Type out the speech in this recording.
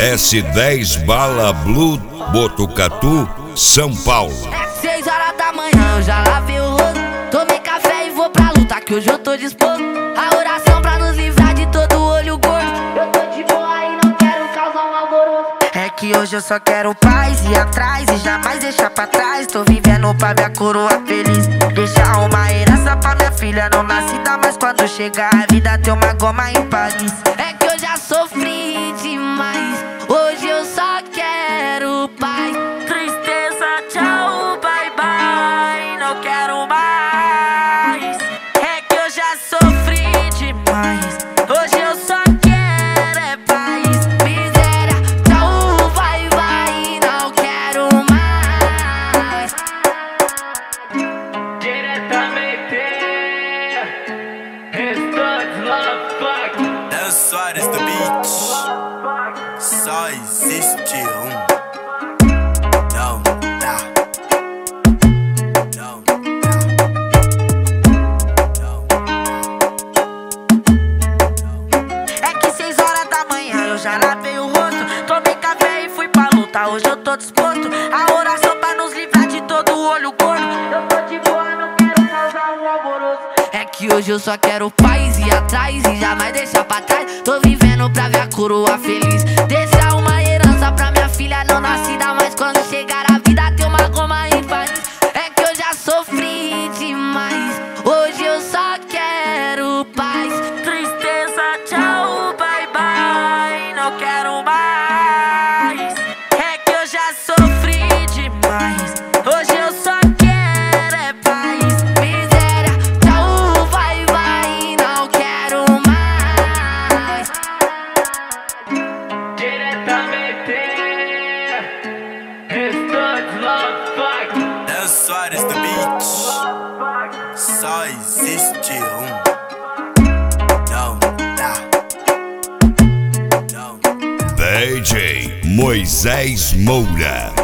S10 Bala Blue, Botucatu, São Paulo. 6 horas da manhã, eu já lavei o rosto, tomei café e vou pra luta, que hoje eu tô disposto. A oração pra nos livrar de todo olho gordo. Eu tô de boa e não quero causar um alvoroço. É que hoje eu só quero paz, ir atrás e jamais deixar pra trás. Tô vivendo pra minha coroa feliz, deixar uma herança pra minha filha não nascida. Mas quando chegar a vida ter uma goma em Paris. É que eu já sofri demais, hoje eu só quero paz. Tristeza, tchau, bye bye, não quero mais. É que eu já sofri demais, hoje eu só quero é paz. Miséria, tchau, vai, vai, não quero mais. Diretamente, Restantes Love Fuck. Dan Soares do beat. Só existe um. Não dá. Não dá. Não dá. É que 6 horas da manhã eu já lavei o rosto, tomei café e fui pra luta, hoje eu tô disposto. A oração pra nos livrar de todo o olho gordo. Eu tô de boa, não quero causar um alvoroço. É que hoje eu só quero paz, ir atrás e jamais deixar pra trás. Tô vivendo pra ver a coroa feliz, deixar uma herança pra minha filha não nascida. Mas quando chegar a vida ter uma goma em Paris. É que eu já sofri demais, hoje eu só quero paz. Tristeza, tchau, bye bye, não quero mais. É que eu já sofri demais, hoje eu só quero é paz. Miséria, tchau, vai, vai, não quero mais. Diretamente, Restantes Love Fuck. Dan Soares do beat. Só existe um. Não dá. Não dá. DJ Moisés Moura.